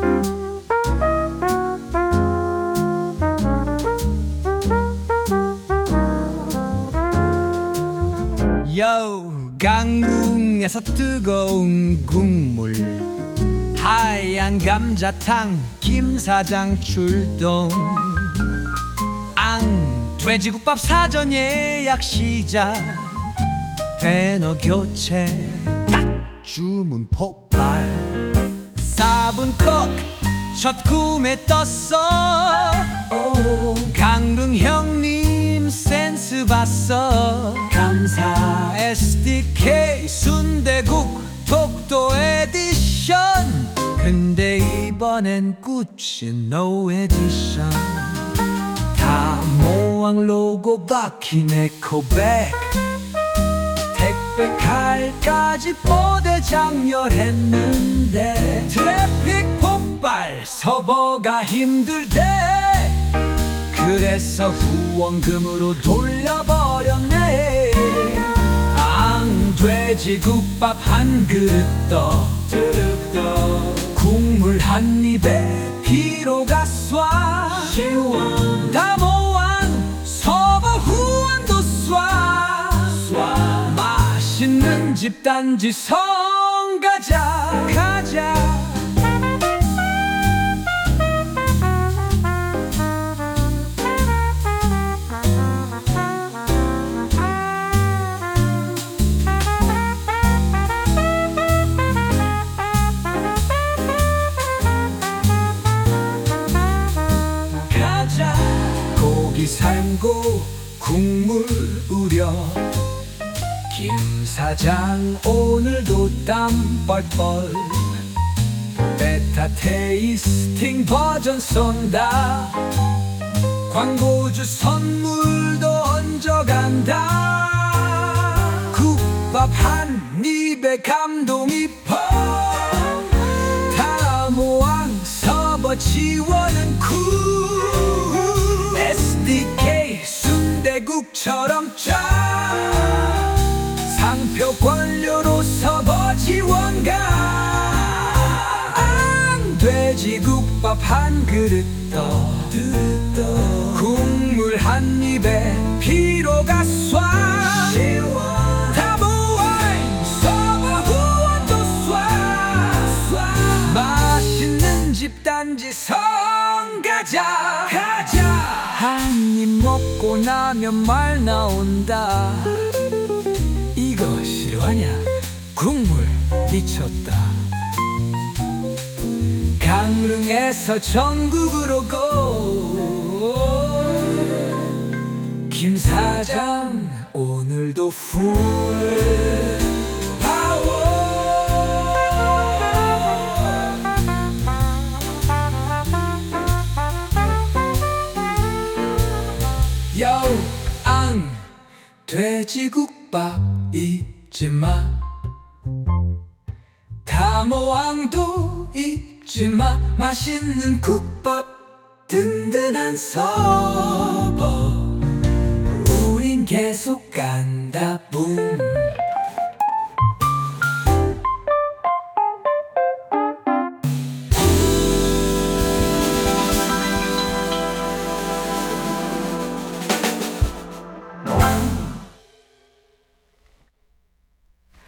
강릉에서 뜨거운 국물, 하얀 감자탕, 김사장 출동. 돼지국밥 사전 예약 시작, 배너 교체, 주문 폭발. 4분 콕 첫 구매 떴어. 강릉 형님 센스 봤어. 감사. SDK 순대국 독도 에디션. 근데 이번엔 구찌 노 에디션. 다모왕 로고 박힌 에코백. 택배 칼까지 뽀대 장렬했는데 트래픽 폭발, 서버가 힘들대. 그래서 후원금으로 돌려버렸네. 돼지국밥 한 그릇 더, 국물 한 입에 피로가 쏴. 다모왕 서버 후원도 쏴. 맛있는 집 단지 성 가자. 고기 삶고 국물 우려. 김사장 오늘도 땀 뻘뻘. 베타 테이스팅 버전 쏜다. 광고주 선물도 얹어간다. 국밥 한 입에 감동이 펑. 다모왕 서버 지원은 쿨. SDK 순대국처럼 쫙. 상표 권료로 서버 지원가. 돼지국밥 한 그릇 더, 국물 한 입에 피로가 쏴. 다모왕 서버 후원도 쏴. 맛있는 집 단지 성 가자. 한 입 먹고 나면 말 나온다. 이거 싫어하냐? 국물 미쳤다. 강릉에서 전국으로 고. 김사장 오늘도 풀 파워. 돼지국밥 잊지마. 다모왕도 잊지마. 맛있는 국밥 든든한 서버. 우린 계속 간다 붐.